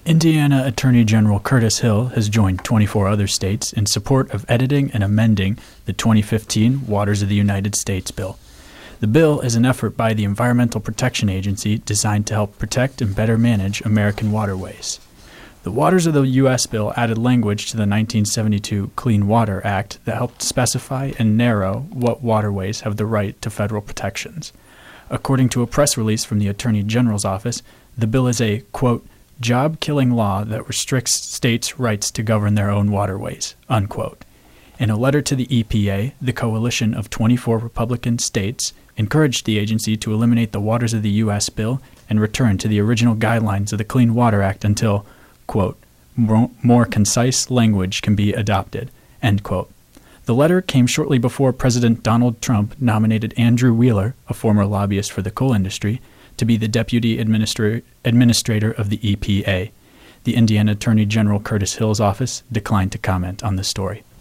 Indiana Attorney General Curtis Hill has joined 24 other states in support of editing and amending the 2015 Waters of the United States bill. The bill is an effort by the Environmental Protection Agency designed to help protect and better manage American waterways. The Waters of the U.S. bill added language to the 1972 Clean Water Act that helped specify and narrow what waterways have the right to federal protections. According to a press release from the Attorney General's office, the bill is a, quote, job-killing law that restricts states' rights to govern their own waterways, unquote. In a letter to the EPA, the coalition of 24 Republican states encouraged the agency to eliminate the Waters of the U.S. bill and return to the original guidelines of the Clean Water Act until, quote, more concise language can be adopted, end quote. The letter came shortly before President Donald Trump nominated Andrew Wheeler, a former lobbyist for the coal industry, to be the deputy administrator of the EPA. The Indiana Attorney General Curtis Hill's office declined to comment on the story.